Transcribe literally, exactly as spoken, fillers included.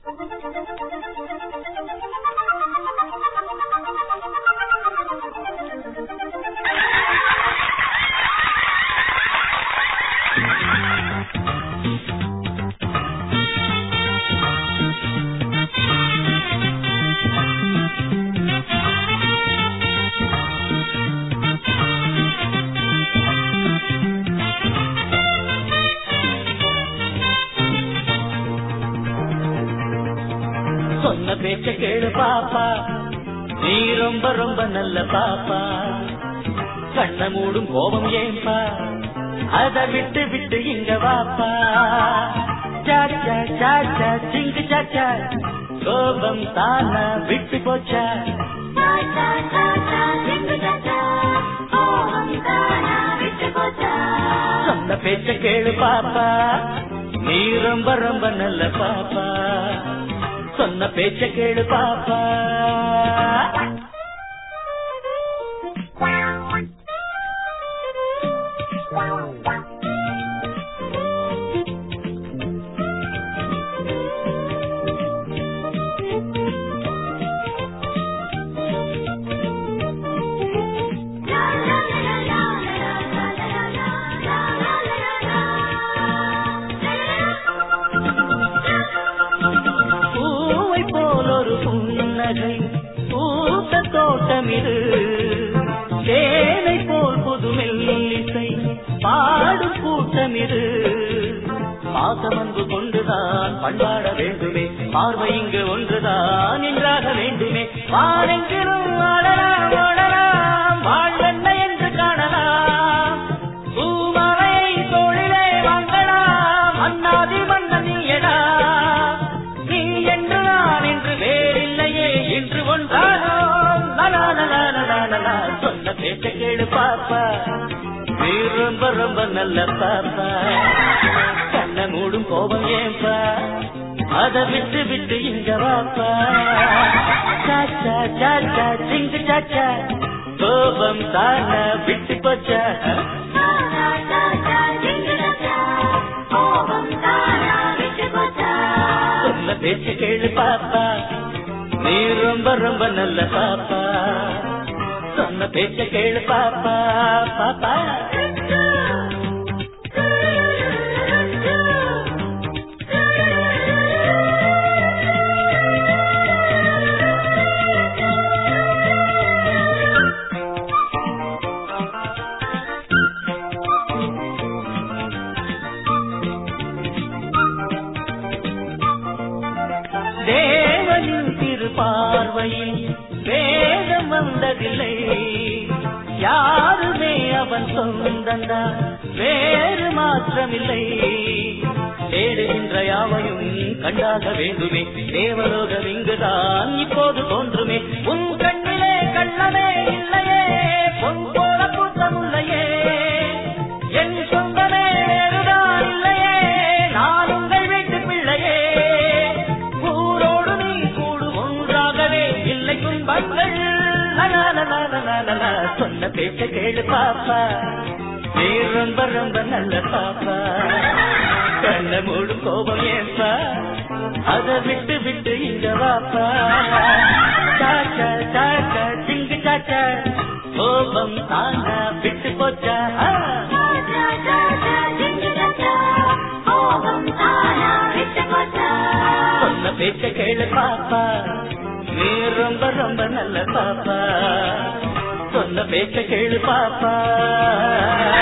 சொன்ன பேச்ச கேளு பாப்பா, நீ ரொம்ப ரொம்ப நல்ல பாப்பா. கண்ண மூடும் கோபம் ஏன்பா, அத விட்டு விட்டு இங்க வாப்பா. சாச்சா சாச்சா சிங்கு சாச்சா, கோபம் தானா விட்டு போச்சா. சொன்ன பேச்ச கேளு பாப்பா, நீ ரொம்ப ரொம்ப நல்ல பாப்பா. சொன்ன பேச்ச கேளு பாப்பா. பூத்த தோட்டமிது, தேனை போல் புதுமெல்லிசை பாடும் கூட்டமிது. பாசம் அன்பு கொண்டுதான் பண்பாட வேண்டுமே, பார்வை இங்கு ஒன்றுதான் என்றாக வேண்டுமே. வாரெங்கிலும் ஆடலாம் ஓடலாம், வாழ்வென்ன என்று காணலாம். பூமலையை தோளிலே வாங்கலாம், அண்ணாதி மன்னனியடா. நீ என்று நான் என்று வேறில்லையே என்று ஒன்றானோ. சொன்ன பேச்ச கேளு பாப்பா, நீ ரொம்ப ரொம்ப நல்ல பாப்பா. கண்ண மூடும் கோபம் ஏன்பா, அத விட்டு விட்டு இங்க வாப்பா. சாச்சா சாச்சா சிங்கு சாச்சா, கோபம் தானா விட்டு போச்சா. சொன்ன பேச்ச கேளு பாப்பா, நீ ரொம்ப ரொம்ப நல்ல பாப்பா. சொன்ன பேச்ச கேளு பாப்பா பாப்பா. தேவனின் திருப்பார்வையில் வேதம் வந்ததில்லை, யாருமே அவன் சொந்தந்தா வேறு மாற்றமில்லை. தேடுகின்ற யாவையும் கண்டாக வேண்டுமே, தேவலோகம் இங்குதான் இப்போது தோன்றுமே. உன் கண்ணிலே கண்ணமே இல்லையே, பொன் போல கூட்டம் இல்லையே. என் சொந்தமே வேறுதான் இல்லையே, நான் உங்கள் வீட்டு பிள்ளையே. ஊரோடு நீ கூடு ஒன்றாகவே இல்லை துன்பங்கள். சொன்ன பேச்ச கேளு பாப்பா, நீ ரொம்ப ரொம்ப நல்ல பாப்பா. கண்ண மூடும் கோபம் ஏன்பா, அத விட்டு விட்டு இங்க வாப்பா. சாச்சா சாச்சா சிங்கு சாச்சா, கோபம் தானா விட்டு போச்சா. சொன்ன பேச்ச கேளு பாப்பா, நீ ரொம்ப ரொம்ப நல்ல பாப்பா. சொன்ன பேச்ச கேளு பாப்பா.